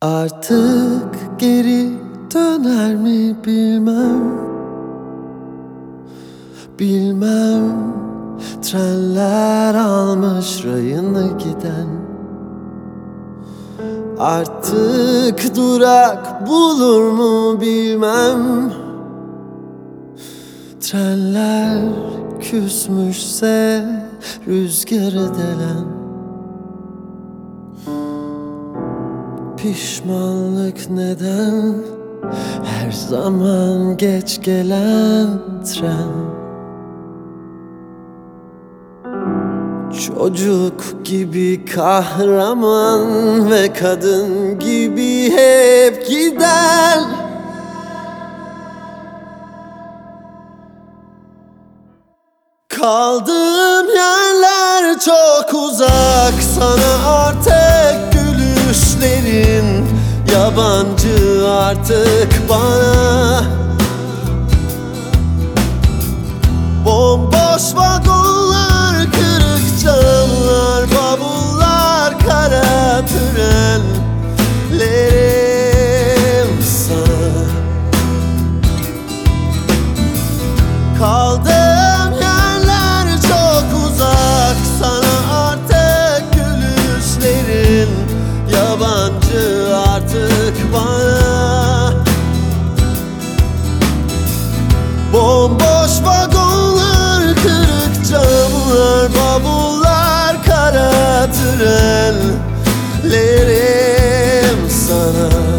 Artık geri döner mi bilmem. Bilmem, trenler almış rayını giden. Artık durak bulur mu bilmem. Trenler küsmüşse rüzgarı delen. Pişmanlık neden? Her zaman geç gelen tren. Çocuk gibi kahraman ve kadın gibi hep gider. Kaldığım yerler çok uzak, sana artık gülüşlerin yabancı artık bana. Bomboş vagonlar, kırık camlar, bavullar, kara trenlerim sana. Kaldığım yerler çok uzak, sana artık gülüşlerin yabancı artık bana. Bomboş vagonlar, kırık camlar, bavullar, kara trenlerim sana.